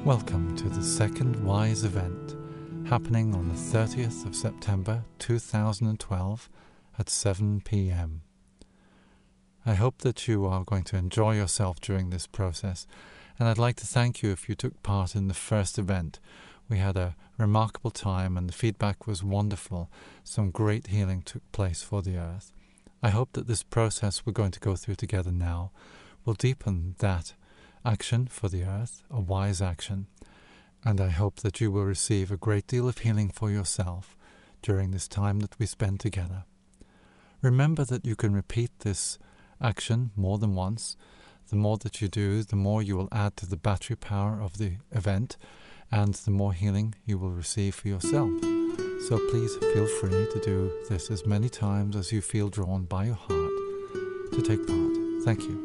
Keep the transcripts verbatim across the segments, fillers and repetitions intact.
Welcome to the second WISE event, happening on the thirtieth of September two thousand twelve at seven p m I hope that you are going to enjoy yourself during this process, and I'd like to thank you if you took part in the first event. We had a remarkable time and the feedback was wonderful. Some great healing took place for the earth. I hope that this process we're going to go through together now will deepen that action for the earth, a wise action, and I hope that you will receive a great deal of healing for yourself during this time that we spend together. Remember that you can repeat this action more than once. The more that you do, the more you will add to the battery power of the event, and the more healing you will receive for yourself. So please feel free to do this as many times as you feel drawn by your heart to take part. Thank you.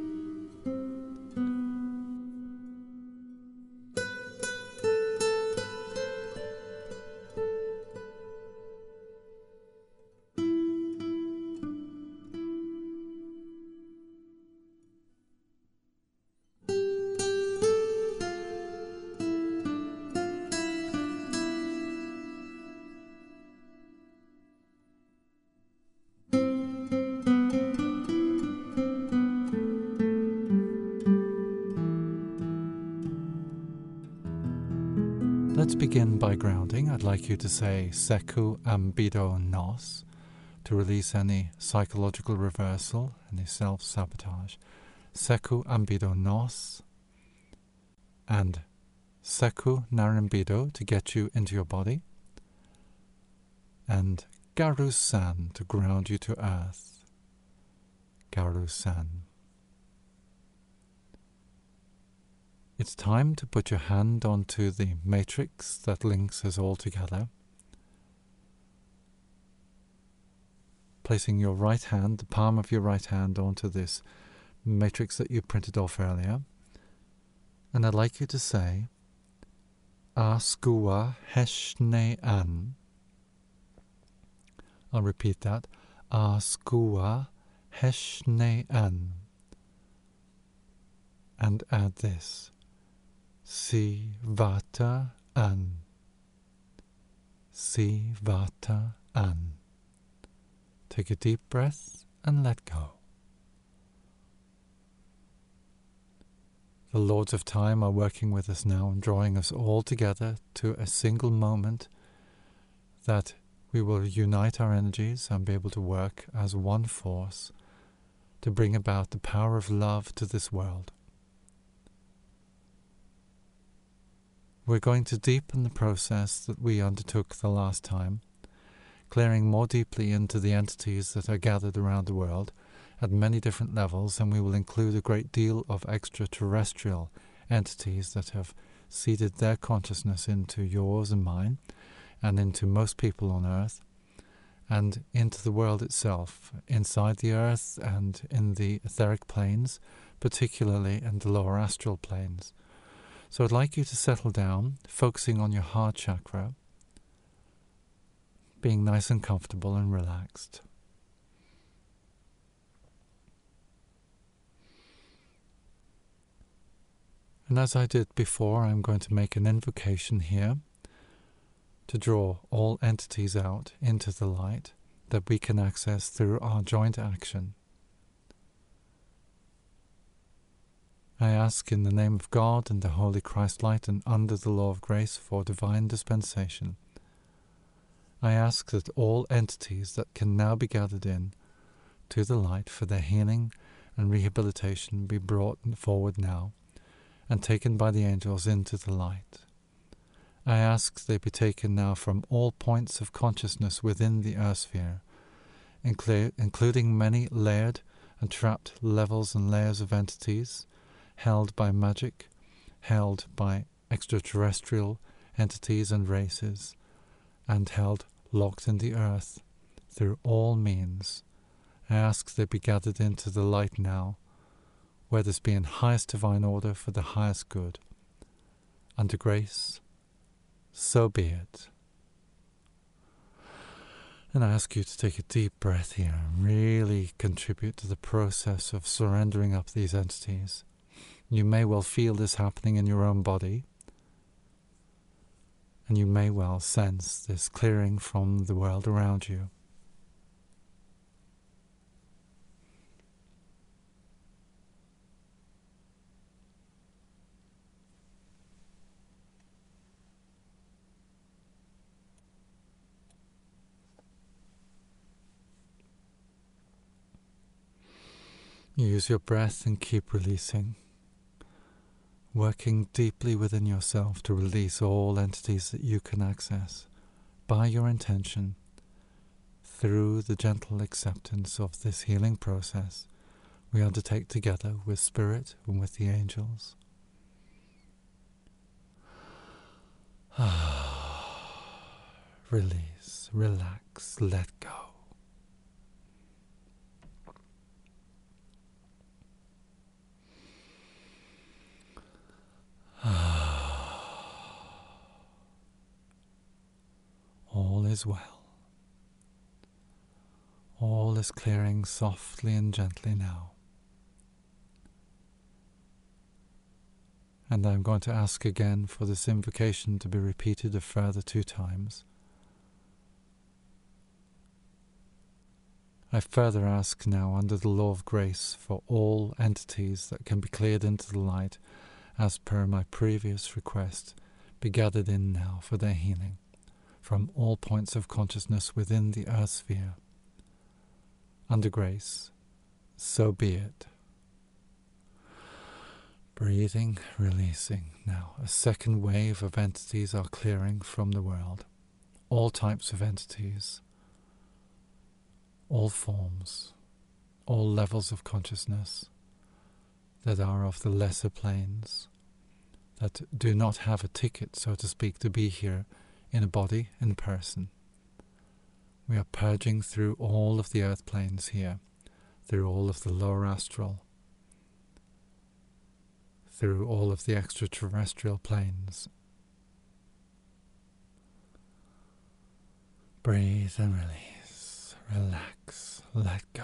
Let's begin by grounding. I'd like you to say Seku Ambido Nos to release any psychological reversal, any self-sabotage. Seku Ambido Nos and Seku Narimbido to get you into your body, and Garu-san to ground you to earth. Garu-san. It's time to put your hand onto the matrix that links us all together. Placing your right hand, the palm of your right hand, onto this matrix that you printed off earlier. And I'd like you to say, Askua Heshne An. I'll repeat that. Askua Heshne An. And add this. Si Vata An. Si Vata An. Take a deep breath and let go. The Lords of Time are working with us now and drawing us all together to a single moment that we will unite our energies and be able to work as one force to bring about the power of love to this world. We're going to deepen the process that we undertook the last time, clearing more deeply into the entities that are gathered around the world at many different levels, and we will include a great deal of extraterrestrial entities that have seeded their consciousness into yours and mine, and into most people on Earth, and into the world itself, inside the Earth and in the etheric planes, particularly in the lower astral planes. So I'd like you to settle down, focusing on your heart chakra, being nice and comfortable and relaxed. And as I did before, I'm going to make an invocation here to draw all entities out into the light that we can access through our joint action. I ask in the name of God and the Holy Christ Light and under the law of grace for divine dispensation. I ask that all entities that can now be gathered in to the light for their healing and rehabilitation be brought forward now and taken by the angels into the light. I ask they be taken now from all points of consciousness within the earth sphere, inclu- including many layered and trapped levels and layers of entities, held by magic, held by extraterrestrial entities and races, and held locked in the earth through all means. I ask they be gathered into the light now, where this be in highest divine order for the highest good. Under grace, so be it. And I ask you to take a deep breath here and really contribute to the process of surrendering up these entities. You may well feel this happening in your own body, And you may well sense this clearing from the world around you. Use your breath and keep releasing, working deeply within yourself to release all entities that you can access by your intention through the gentle acceptance of this healing process we undertake together with Spirit and with the angels. Release, relax, let go. All is well. All is clearing softly and gently now. And I'm going to ask again for this invocation to be repeated a further two times. I further ask now, under the law of grace, for all entities that can be cleared into the light, as per my previous request, be gathered in now for their healing, from all points of consciousness within the earth sphere. Under grace, so be it. Breathing, releasing. Now, a second wave of entities are clearing from the world. All types of entities, all forms, all levels of consciousness that are of the lesser planes, that do not have a ticket, so to speak, to be here in a body, in person. We are purging through all of the earth planes here, through all of the lower astral, through all of the extraterrestrial planes. Breathe and release. Relax. Let go.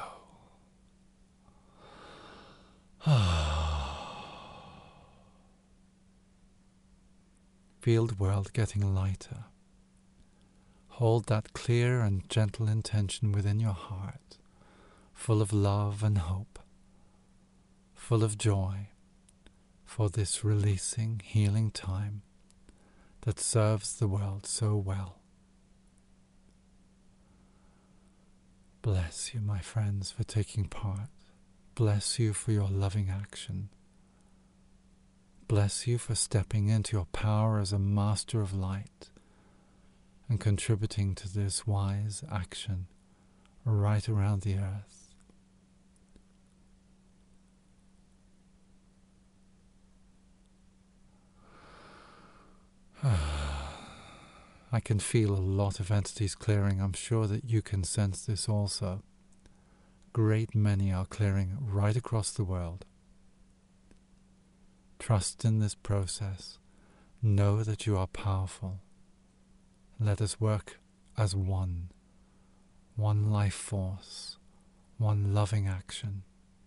Feel the world getting lighter. Hold that clear and gentle intention within your heart, full of love and hope, full of joy, for this releasing, healing time that serves the world so well. Bless you, my friends, for taking part. Bless you for your loving action. Bless you for stepping into your power as a master of light and contributing to this wise action right around the earth. I can feel a lot of entities clearing. I'm sure that you can sense this also. Great many are clearing right across the world. Trust in this process. Know that you are powerful. Let us work as one. One life force. One loving action.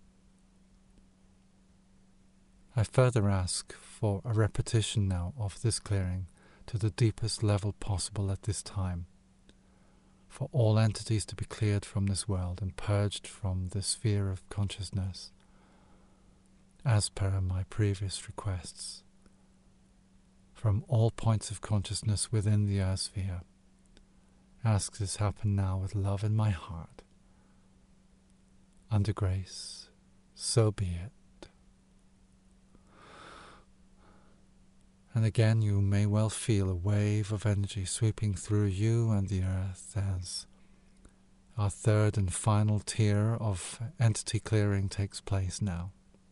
I further ask for a repetition now of this clearing to the deepest level possible at this time, for all entities to be cleared from this world and purged from this sphere of consciousness, as per my previous requests, from all points of consciousness within the earth sphere. Ask this happen now with love in my heart. Under grace, so be it. And again, you may well feel a wave of energy sweeping through you and the earth as our third and final tier of entity clearing takes place now.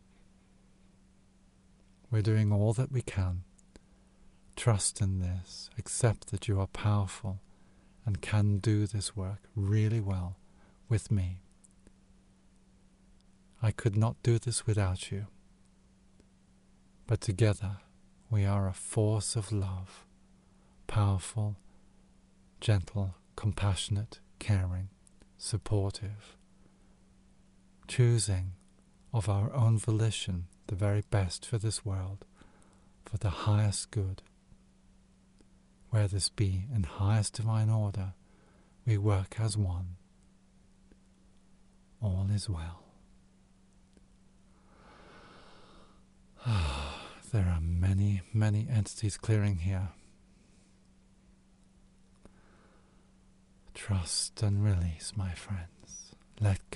We're doing all that we can. Trust in this. Accept that you are powerful and can do this work really well with me. I could not do this without you. But together, we are a force of love, powerful, gentle, compassionate, caring, supportive, choosing of our own volition the very best for this world, for the highest good. where this be in highest divine order, we work as one. All is well. There are many, many entities clearing here. Trust and release, my friends. Let go.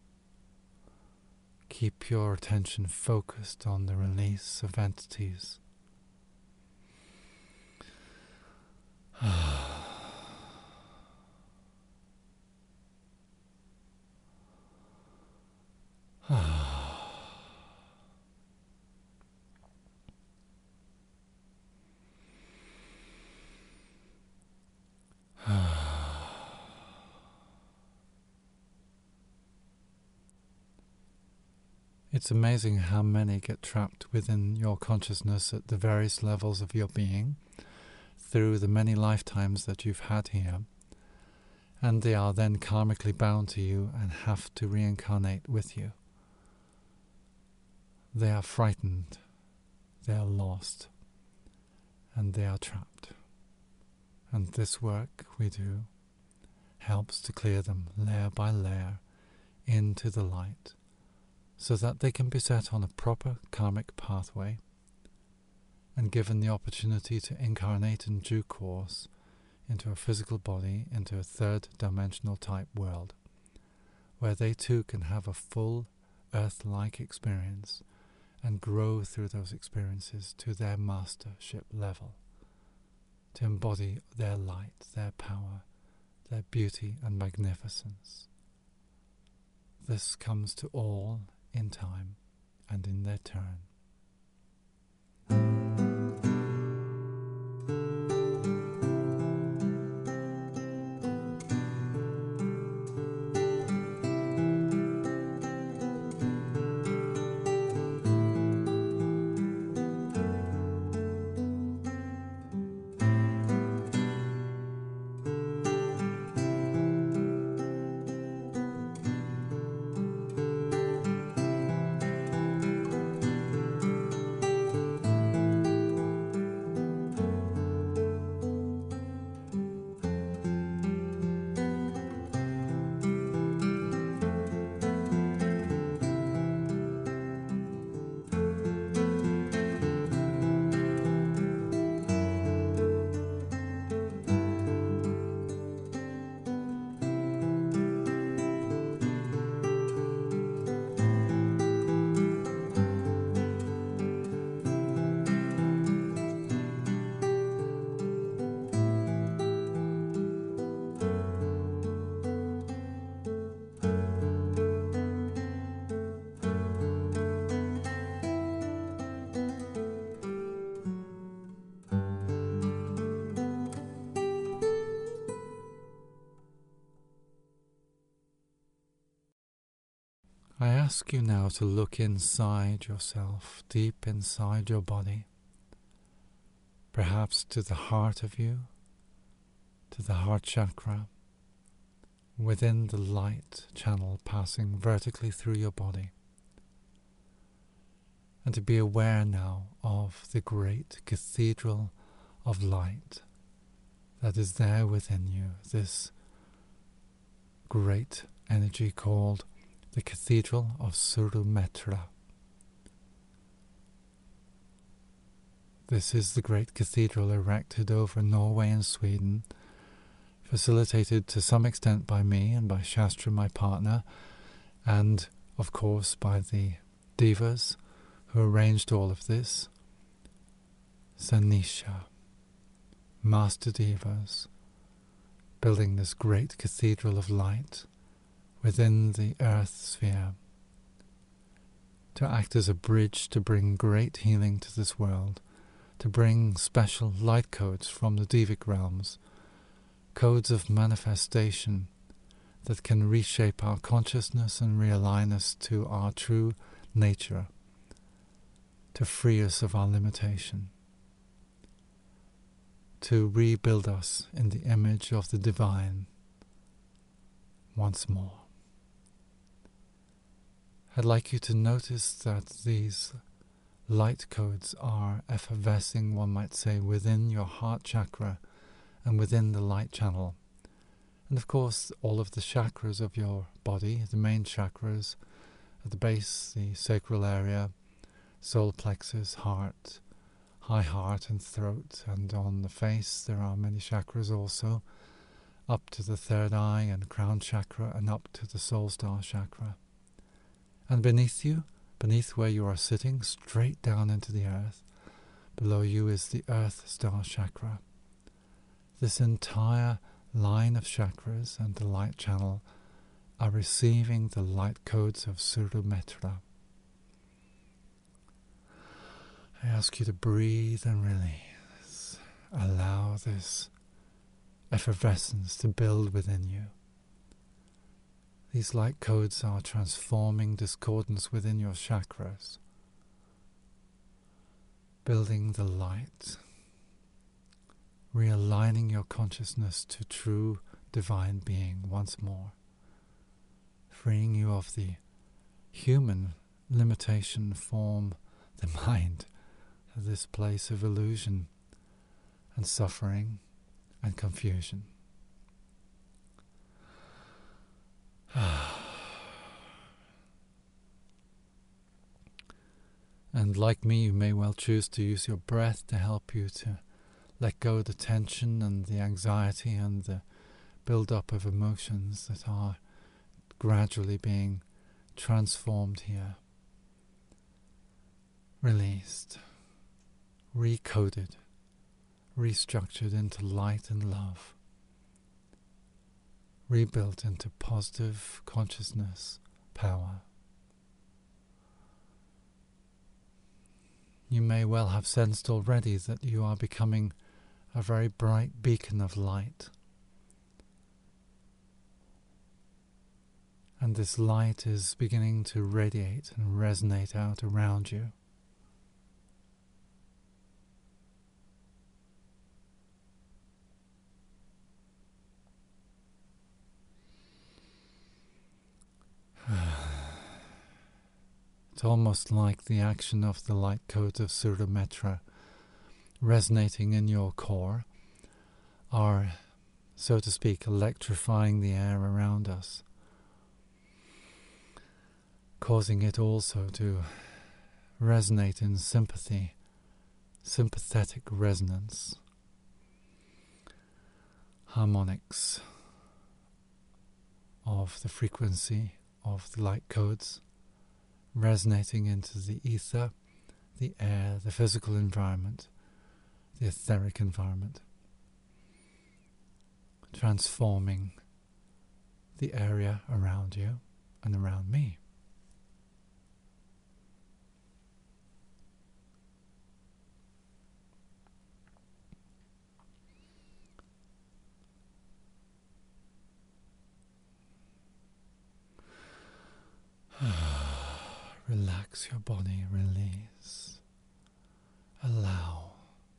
Keep your attention focused on the release of entities. It's amazing how many get trapped within your consciousness at the various levels of your being through the many lifetimes that you've had here, and they are then karmically bound to you and have to reincarnate with you. They are frightened, they are lost, and they are trapped. And this work we do helps to clear them layer by layer into the light, so that they can be set on a proper karmic pathway and given the opportunity to incarnate in due course into a physical body, into a third dimensional type world, where they too can have a full earth-like experience and grow through those experiences to their mastership level, to embody their light, their power, their beauty and magnificence. This comes to all in time and in their turn. I ask you now to look inside yourself, deep inside your body, perhaps to the heart of you, to the heart chakra, within the light channel passing vertically through your body, and to be aware now of the great cathedral of light that is there within you, this great energy called the Cathedral of Surumetra. This is the great cathedral erected over Norway and Sweden, facilitated to some extent by me and by Shastra, my partner, and of course by the Devas who arranged all of this. Sanisha, Master Devas, building this great cathedral of light within the earth sphere, to act as a bridge to bring great healing to this world, to bring special light codes from the Devic realms, codes of manifestation that can reshape our consciousness and realign us to our true nature, to free us of our limitation, to rebuild us in the image of the divine once more. I'd like you to notice that these light codes are effervescing, one might say, within your heart chakra and within the light channel. And of course, all of the chakras of your body, the main chakras, at the base, the sacral area, solar plexus, heart, high heart and throat, and on the face there are many chakras also, up to the third eye and crown chakra, and up to the soul star chakra. And beneath you, beneath where you are sitting, straight down into the earth, below you is the earth star chakra. This entire line of chakras and the light channel are receiving the light codes of Surumetra. I ask you to breathe and release. Allow this effervescence to build within you. These light codes are transforming discordance within your chakras, building the light, realigning your consciousness to true divine being once more, freeing you of the human limitation form, the mind, this place of illusion and suffering and confusion. And like me, you may well choose to use your breath to help you to let go of the tension and the anxiety and the build-up of emotions that are gradually being transformed here, released, recoded, restructured into light and love, rebuilt into positive consciousness, power. You may well have sensed already that you are becoming a very bright beacon of light. And this light is beginning to radiate and resonate out around you. It's almost like the action of the light codes of Surumetra resonating in your core are, so to speak, electrifying the air around us, causing it also to resonate in sympathy, sympathetic resonance, harmonics of the frequency of the light codes, resonating into the ether, the air, the physical environment, the etheric environment, transforming the area around you and around me. Relax your body, release, allow.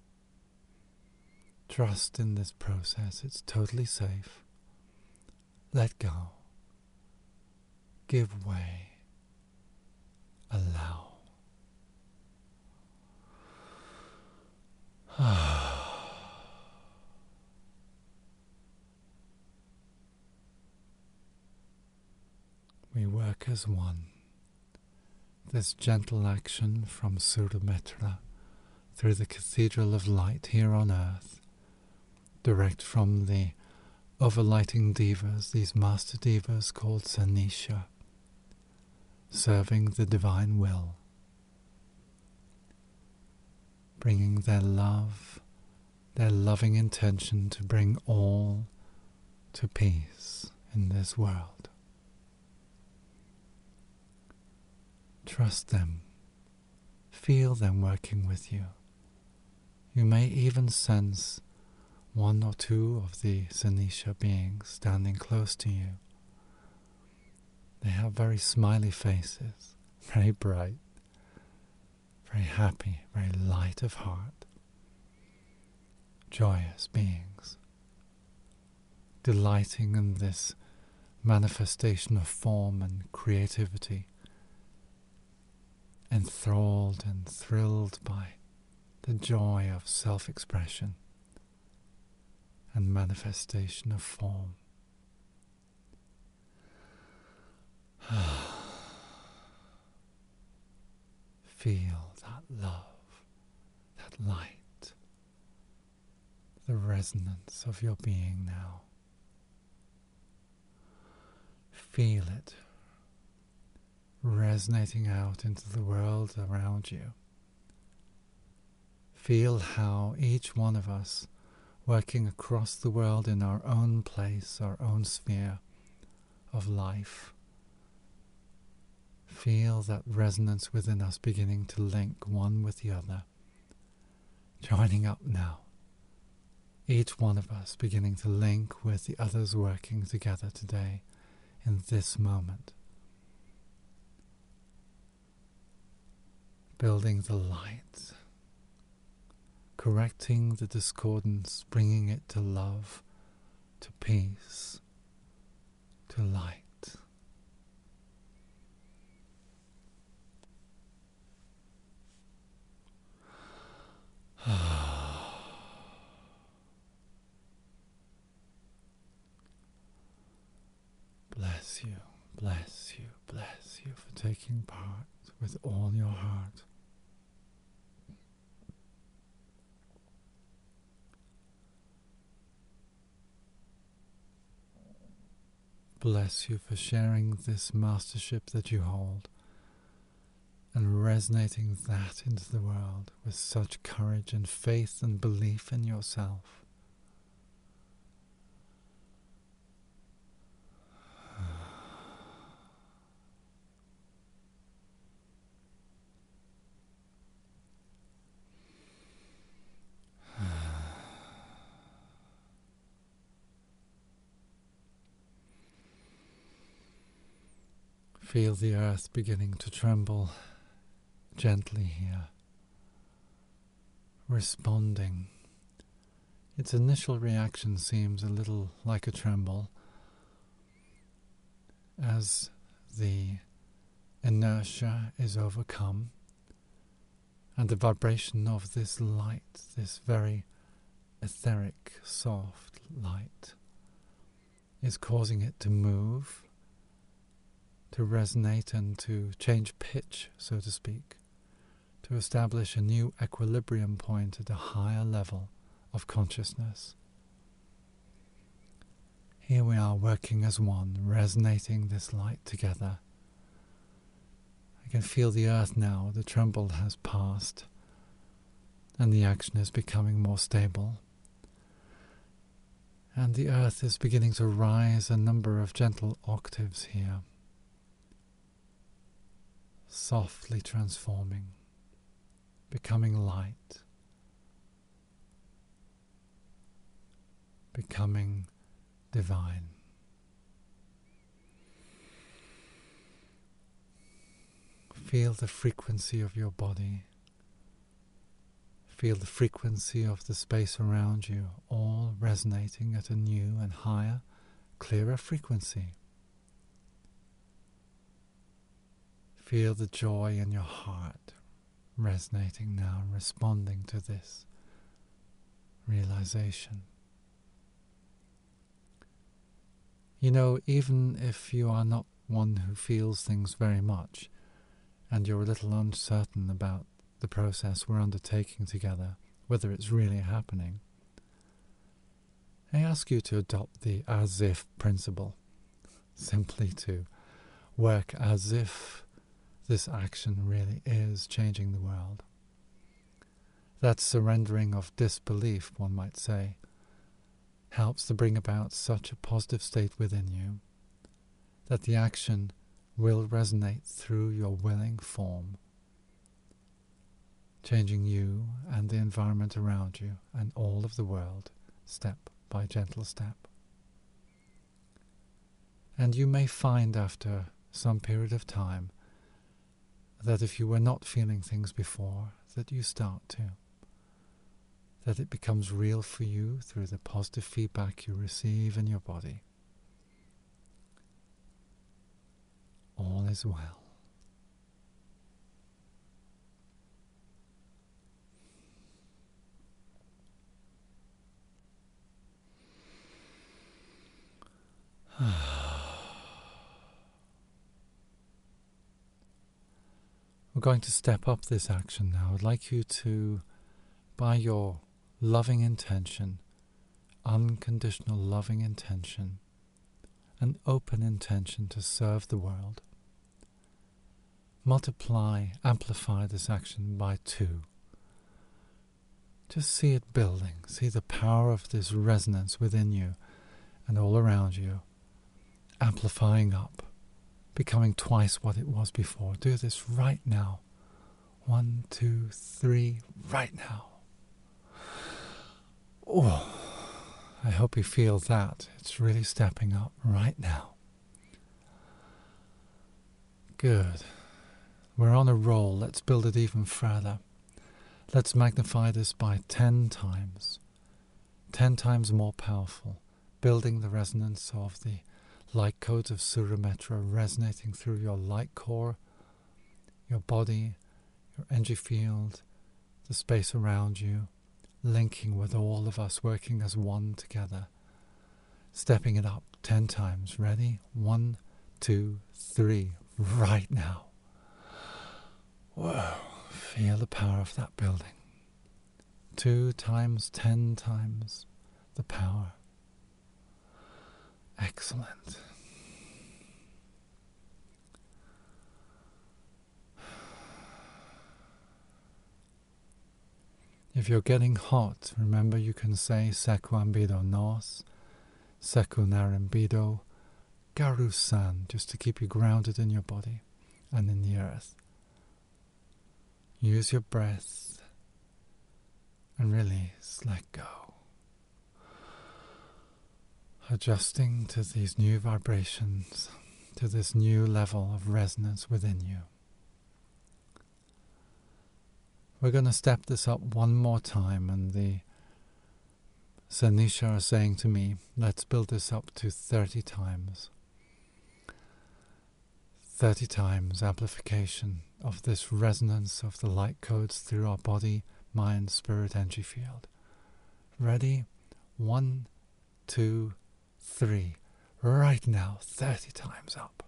Trust in this process, it's totally safe. Let go. Give way. Allow. We work as one. This gentle action from Surumetra through the Cathedral of Light here on earth, direct from the overlighting devas, these master devas called Sanisha, serving the divine will, bringing their love, their loving intention to bring all to peace in this world. Trust them. Feel them working with you. You may even sense one or two of the Sanisha beings standing close to you. They have very smiley faces, very bright, very happy, very light of heart, joyous beings, delighting in this manifestation of form and creativity, enthralled and thrilled by the joy of self-expression and manifestation of form. Feel that love, that light, the resonance of your being now. Feel it resonating out into the world around you. Feel how each one of us, working across the world in our own place, our own sphere of life, feel that resonance within us beginning to link one with the other, joining up now. Each one of us beginning to link with the others working together today in this moment. Building the light, correcting the discordance, bringing it to love, to peace, to light. Bless you, bless you, bless you for taking part with all your heart. Bless you for sharing this mastership that you hold and resonating that into the world with such courage and faith and belief in yourself. Feel the earth beginning to tremble gently here, responding. Its initial reaction seems a little like a tremble as the inertia is overcome and the vibration of this light, this very etheric, soft light, is causing it to move, to resonate and to change pitch, so to speak, to establish a new equilibrium point at a higher level of consciousness. Here we are working as one, resonating this light together. I can feel the earth now, the tremble has passed, and the action is becoming more stable. And the earth is beginning to rise a number of gentle octaves here, softly transforming, becoming light, becoming divine. Feel the frequency of your body. Feel the frequency of the space around you, all resonating at a new and higher, clearer frequency. Feel the joy in your heart resonating now and responding to this realization. You know, even if you are not one who feels things very much, and you're a little uncertain about the process we're undertaking together, whether it's really happening, I ask you to adopt the as-if principle, simply to work as if this action really is changing the world. That surrendering of disbelief, one might say, helps to bring about such a positive state within you that the action will resonate through your willing form, changing you and the environment around you and all of the world step by gentle step. And you may find after some period of time that if you were not feeling things before, that you start to. That it becomes real for you through the positive feedback you receive in your body. All is well. We're going to step up this action now. I'd like you to, by your loving intention, unconditional loving intention, an open intention to serve the world, multiply, amplify this action by two. Just see it building. See the power of this resonance within you and all around you, amplifying up, becoming twice what it was before. Do this right now. One, two, three, right now. Oh, I hope you feel that. It's really stepping up right now. Good. We're on a roll. Let's build it even further. Let's magnify this by ten times. Ten times more powerful. Building the resonance of the light codes of Surametra resonating through your light core, your body, your energy field, the space around you, linking with all of us, working as one together. Stepping it up ten times. Ready? One, two, three. Right now. Whoa. Feel the power of that building. Two times, ten times the power. Excellent. If you're getting hot, remember you can say Seku Ambido Nos, Seku Narambido, Garu-san, just to keep you grounded in your body and in the earth. Use your breath and release, let go. Adjusting to these new vibrations, to this new level of resonance within you. We're going to step this up one more time, and the Sanisha are saying to me, let's build this up to thirty times. thirty times amplification of this resonance of the light codes through our body, mind, spirit, energy field. Ready? One, two, three. Right now, thirty times up.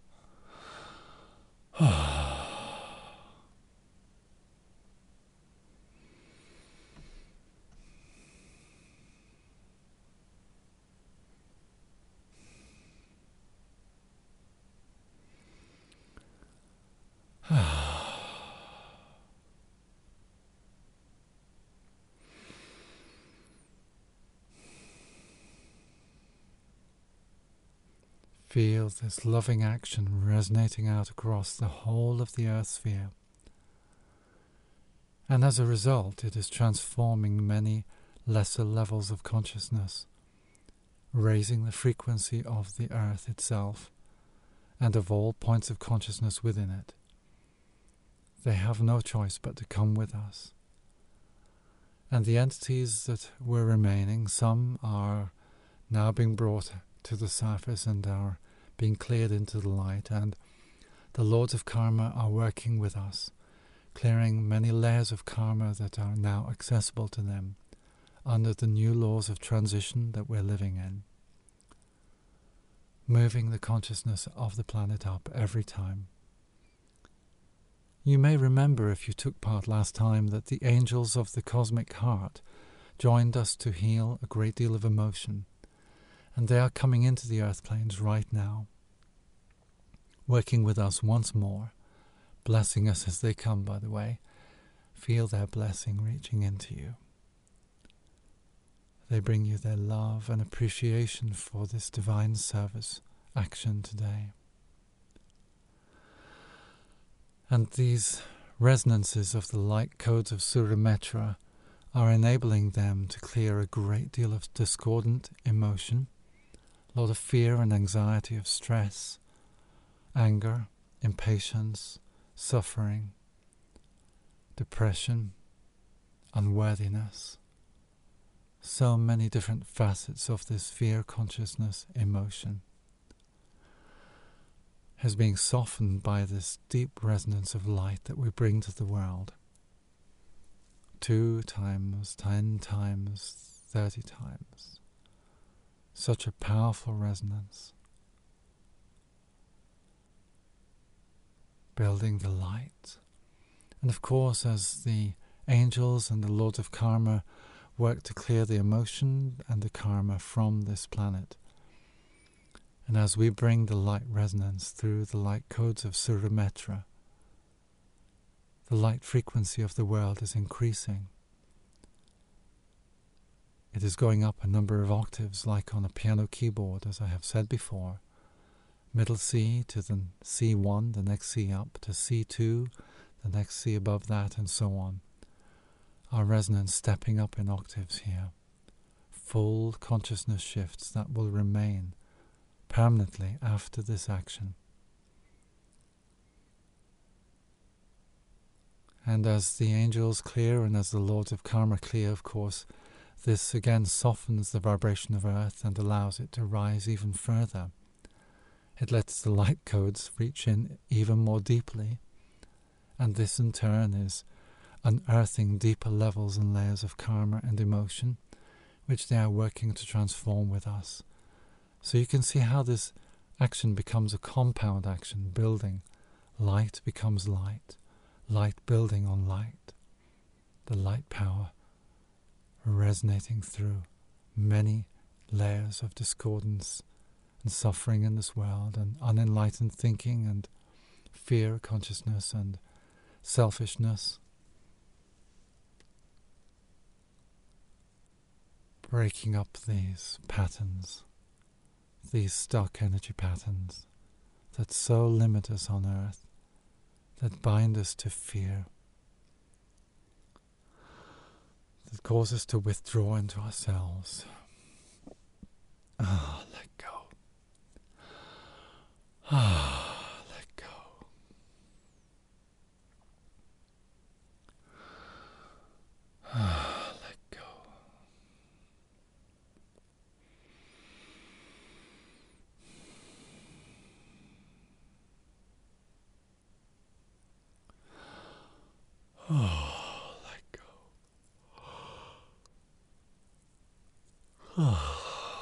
Feel this loving action resonating out across the whole of the earth sphere. And as a result, it is transforming many lesser levels of consciousness, raising the frequency of the earth itself and of all points of consciousness within it. They have no choice but to come with us. And the entities that were remaining, some are now being brought to the surface and are being cleared into the light, and the Lords of Karma are working with us, clearing many layers of karma that are now accessible to them under the new laws of transition that we're living in, moving the consciousness of the planet up every time. You may remember, if you took part last time, that the angels of the cosmic heart joined us to heal a great deal of emotion, and they are coming into the earth planes right now, working with us once more, blessing us as they come, by the way. Feel their blessing reaching into you. They bring you their love and appreciation for this divine service action today. And these resonances of the light codes of Surametra are enabling them to clear a great deal of discordant emotion, a lot of fear and anxiety, of stress, anger, impatience, suffering, depression, unworthiness. So many different facets of this fear consciousness emotion is being softened by this deep resonance of light that we bring to the world. Two times, ten times, thirty times. Such a powerful resonance. Building the light, And of course, as the angels and the Lord of Karma work to clear the emotion and the karma from this planet, and as we bring the light resonance through the light codes of Surametra, the light frequency of the world is increasing. It is going up a number of octaves, like on a piano keyboard, as I have said before. Middle C to the C one, the next C up, to C two, the next C above that, and so on. Our resonance stepping up in octaves here. Full consciousness shifts that will remain permanently after this action. And as the angels clear and as the Lords of Karma clear, of course, this again softens the vibration of Earth and allows it to rise even further. It lets the light codes reach in even more deeply, and this in turn is unearthing deeper levels and layers of karma and emotion, which they are working to transform with us. So you can see how this action becomes a compound action, building. Light becomes light, light building on light. The light power resonating through many layers of discordance and suffering in this world, and unenlightened thinking and fear consciousness and selfishness. Breaking up these patterns, these stuck energy patterns that so limit us on earth, that bind us to fear, that cause us to withdraw into ourselves. Ah, let go. Ah, let go. Ah, let go. Oh, let go. Oh.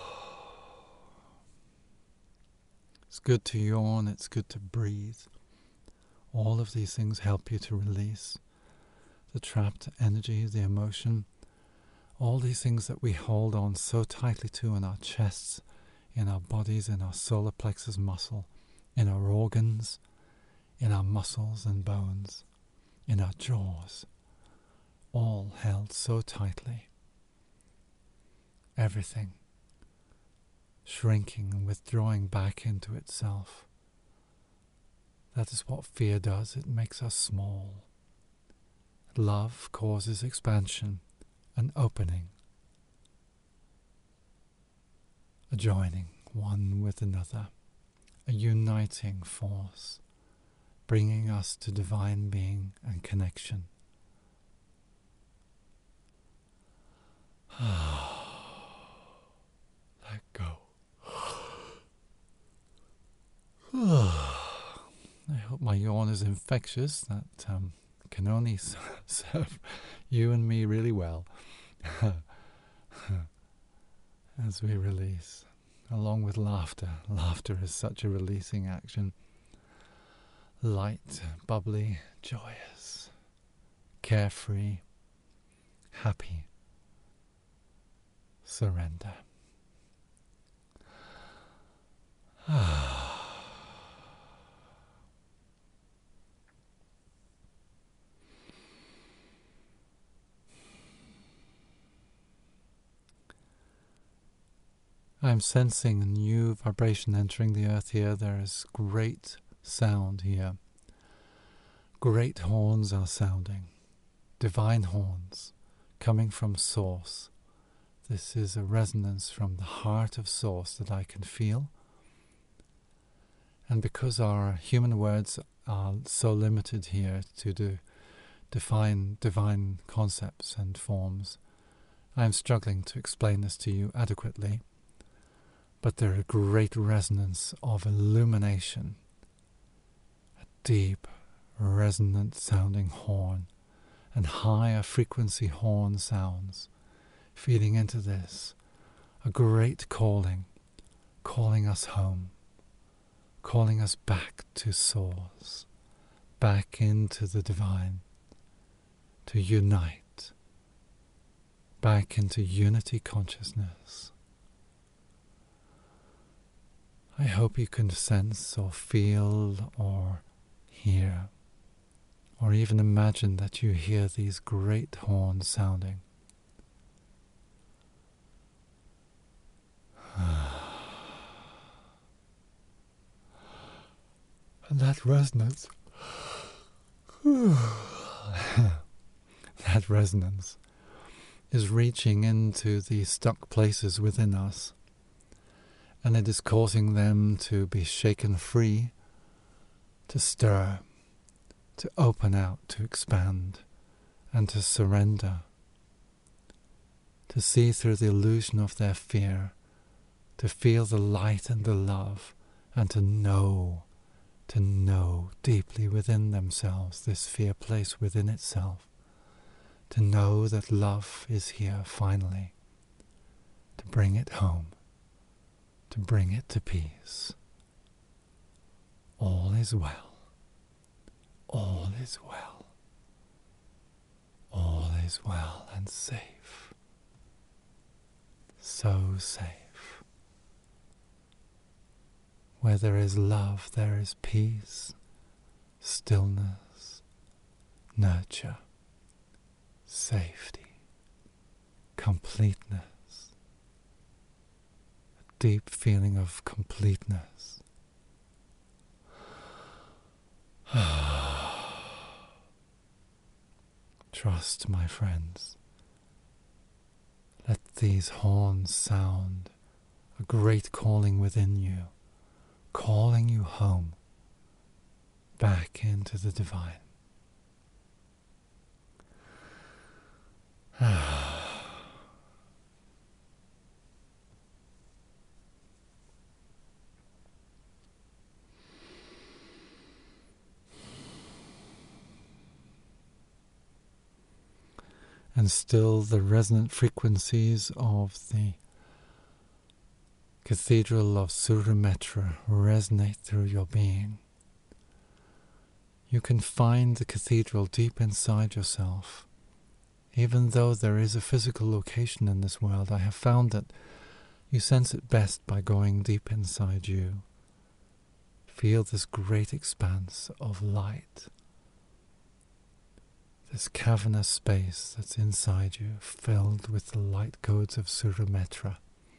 It's good to yawn, it's good to breathe. All of these things help you to release the trapped energy, the emotion, all these things that we hold on so tightly to in our chests, in our bodies, in our solar plexus muscle, in our organs, in our muscles and bones, in our jaws, all held so tightly. Everything shrinking and withdrawing back into itself. That is what fear does. It makes us small. Love causes expansion, an opening, a joining one with another, a uniting force, bringing us to divine being and connection. Let go. I hope my yawn is infectious. That um, can only serve you and me really well as we release, along with laughter. Laughter is such a releasing action. Light, bubbly, joyous, carefree, happy, surrender. I'm sensing a new vibration entering the earth here. There is great sound here. Great horns are sounding. Divine horns coming from Source. This is a resonance from the heart of Source that I can feel. And because our human words are so limited here to do, define divine concepts and forms, I am struggling to explain this to you adequately. But there is a great resonance of illumination, a deep, resonant sounding horn, and higher frequency horn sounds, feeding into this, a great calling, calling us home, calling us back to Source, back into the divine, to unite back into unity consciousness. I hope you can sense or feel or hear, or even imagine that you hear these great horns sounding. And that resonance, that resonance is reaching into the stuck places within us, and it is causing them to be shaken free, to stir, to open out, to expand, and to surrender, to see through the illusion of their fear, to feel the light and the love, and to know, to know deeply within themselves this fear place within itself, to know that love is here finally, to bring it home, to bring it to peace. All is well. All is well. All is well and safe. So safe. Where there is love, there is peace, stillness, nurture, safety, completeness, a deep feeling of completeness. Trust, my friends. Let these horns sound a great calling within you, calling you home, back into the divine. And still the resonant frequencies of the Cathedral of Suramitra resonate through your being. You can find the cathedral deep inside yourself. Even though there is a physical location in this world, I have found that you sense it best by going deep inside you. Feel this great expanse of light, this cavernous space that's inside you, filled with the light codes of Suramitra,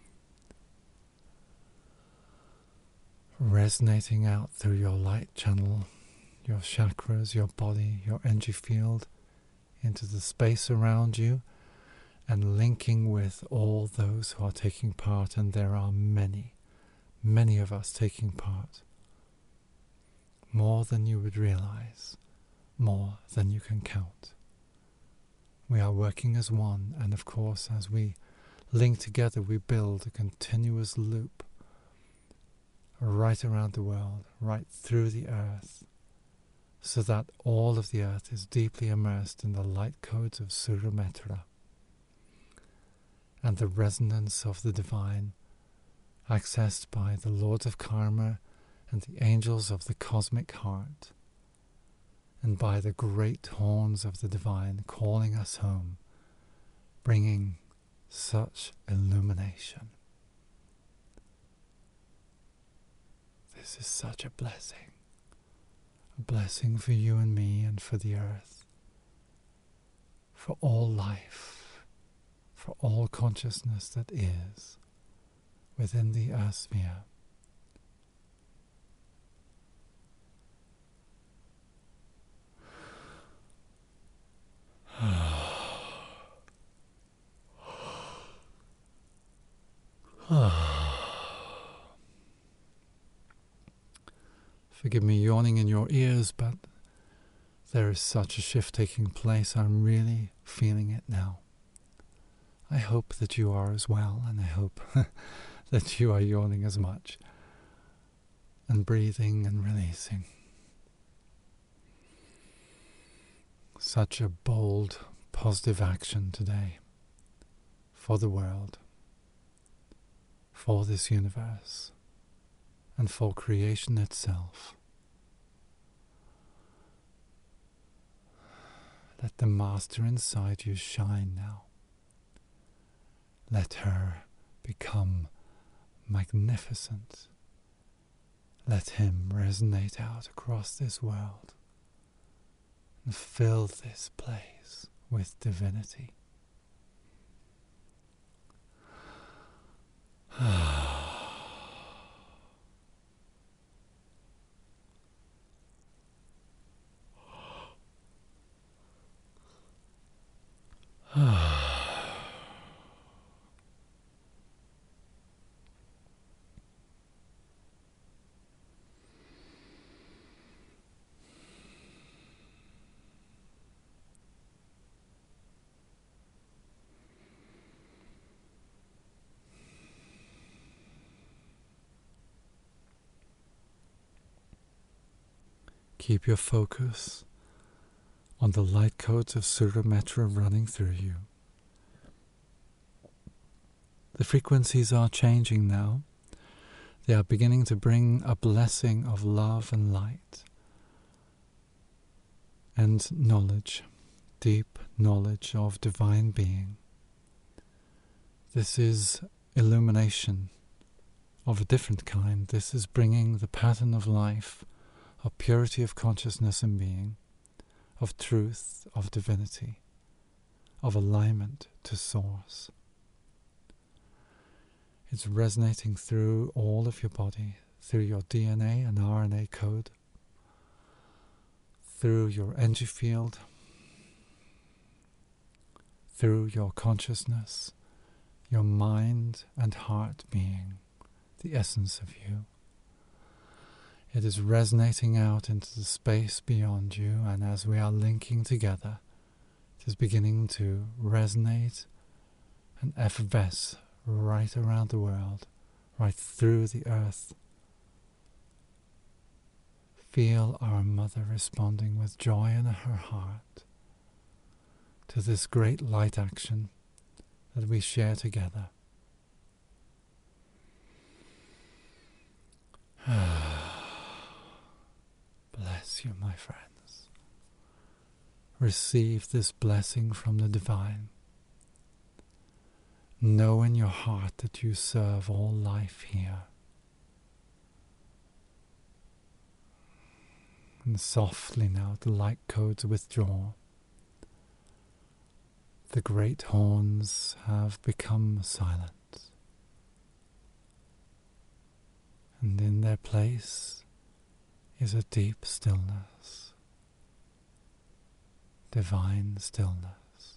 resonating out through your light channel, your chakras, your body, your energy field, into the space around you, and linking with all those who are taking part, and there are many, many of us taking part. More than you would realize, more than you can count. We are working as one, and of course, as we link together, we build a continuous loop right around the world, right through the earth, so that all of the earth is deeply immersed in the light codes of Suramitra and the resonance of the divine, accessed by the lords of karma and the angels of the cosmic heart, and by the great horns of the divine calling us home, bringing such illumination. This is such a blessing, a blessing for you and me and for the earth, for all life, for all consciousness that is within the earth sphere. Forgive me yawning in your ears, but there is such a shift taking place. I'm really feeling it now. I hope that you are as well, and I hope that you are yawning as much, and breathing and releasing. Such a bold, positive action today for the world, for this universe, and for creation itself. Let the master inside you shine now. Let her become magnificent. Let him resonate out across this world and fill this place with divinity. Keep your focus on the light codes of Surametra running through you. The frequencies are changing now. They are beginning to bring a blessing of love and light and knowledge, deep knowledge of divine being. This is illumination of a different kind. This is bringing the pattern of life, of purity of consciousness and being, of truth, of divinity, of alignment to Source. It's resonating through all of your body, through your D N A and R N A code, through your energy field, through your consciousness, your mind and heart being, the essence of you. It is resonating out into the space beyond you, and as we are linking together, it is beginning to resonate and effervesce right around the world, right through the earth. Feel our Mother responding with joy in her heart to this great light action that we share together. Bless you, my friends. Receive this blessing from the divine. Know in your heart that you serve all life here. And softly now the light codes withdraw. The great horns have become silent. And in their place is a deep stillness, divine stillness.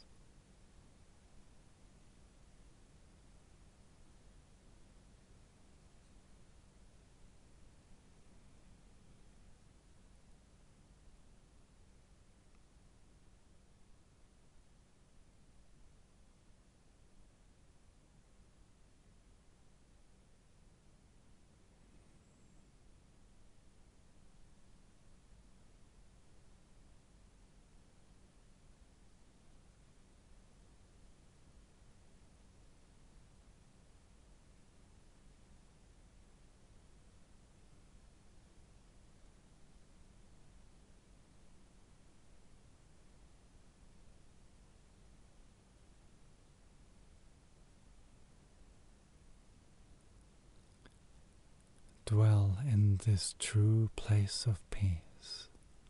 Dwell in this true place of peace.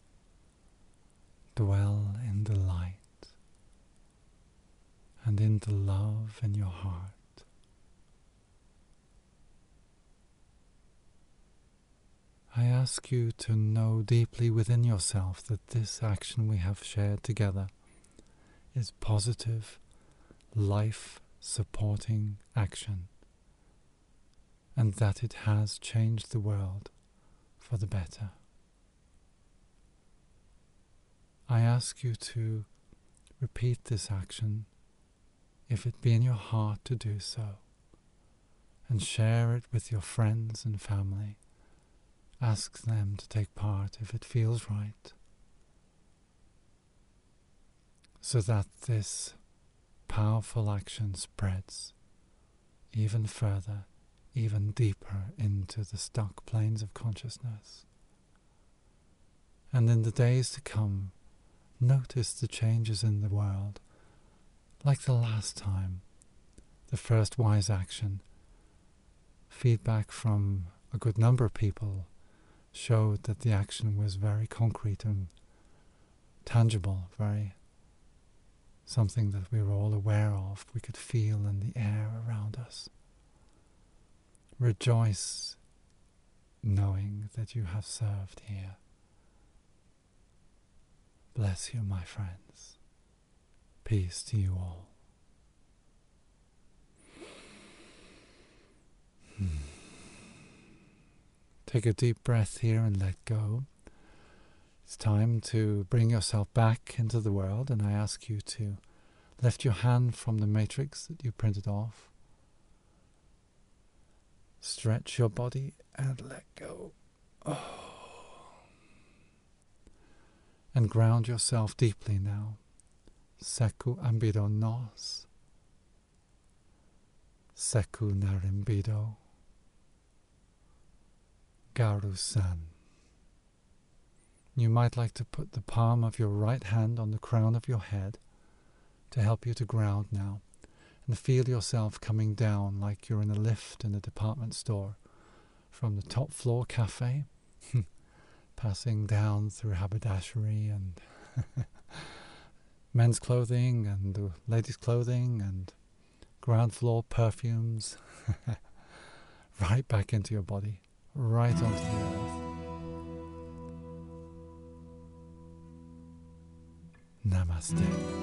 Dwell in the light and in the love in your heart. I ask you to know deeply within yourself that this action we have shared together is positive, life-supporting action, and that it has changed the world for the better. I ask you to repeat this action, if it be in your heart to do so, and share it with your friends and family. Ask them to take part if it feels right, so that this powerful action spreads even further, even deeper into the stuck planes of consciousness. And in the days to come, Notice the changes in the world, like the last time, the first wise action. Feedback from a good number of people showed that the action was very concrete and tangible, very something that we were all aware of, we could feel in the air around us. Rejoice knowing that you have served here. Bless you, my friends. Peace to you all. Hmm. Take a deep breath here and let go. It's time to bring yourself back into the world, and I ask you to lift your hand from the matrix that you printed off. Stretch your body and let go. Oh. And ground yourself deeply now. Seku ambido nos. Seku narimbido. Garu-san. You might like to put the palm of your right hand on the crown of your head to help you to ground now, and feel yourself coming down like you're in a lift in a department store from the top floor cafe, passing down through haberdashery and men's clothing and uh, ladies' clothing and ground floor perfumes, right back into your body, right onto the earth. Namaste.